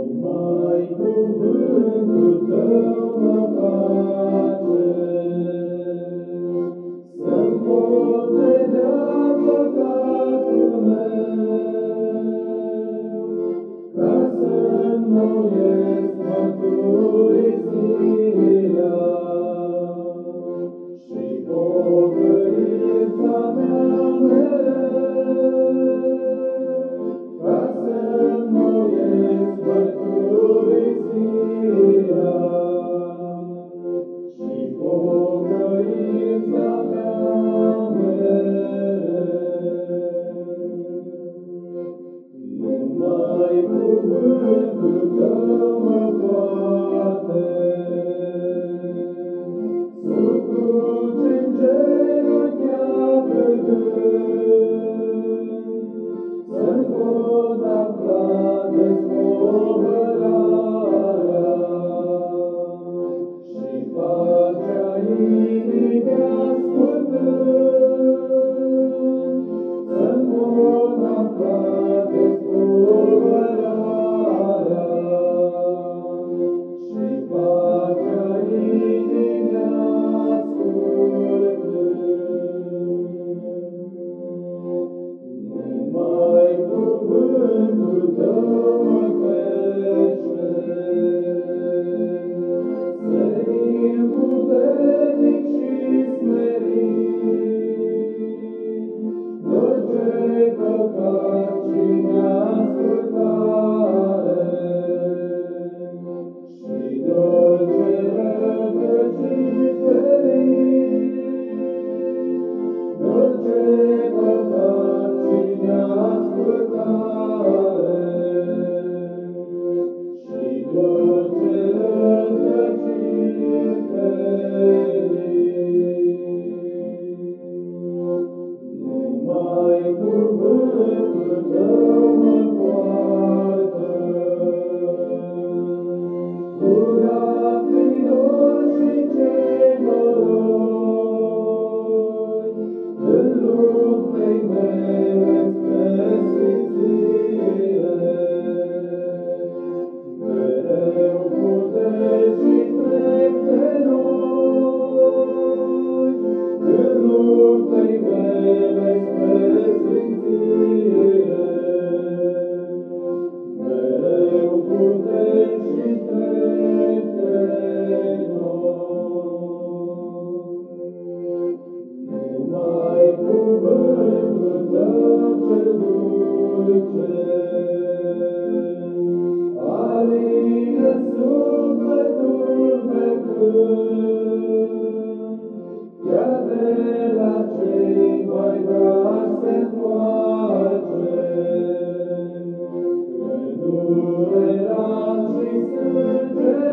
Numai cuvântul Tău mă face să-mi pot vedea păcatul meu, ca să-mi înnoiesc mărturisirea și pocăința mea mereu, ca să-mi înnoiesc mărturisirea și pocăința mea mereu. Numai cuvântul Tău mă poate sub cruce-n genunchea plângând, să-mi pot afla despovărarea și pacea inimii ascultând, să-mi pot afla despovărarea și pacea inimii ascultând. Numai cuvântul Tău mă crește, senin, puternic și smerit, dulce păcat și neascultare, și dulce rătăcit ferit, dulce păcat și neascultare, și dulce rătăcit ferit. Numai cuvântul Tău mă poartă, curat prin dor și cei noroi, în luptei mele spre sfințire, mereu puteți și trepte noi, în luptei mele spre sfințire, mereu puteți și trepte noi. Numai cuvântul Tău cel dulce alină sufletul meu când, chiar de la cei mai dragi se întoarce, când durerat și sânge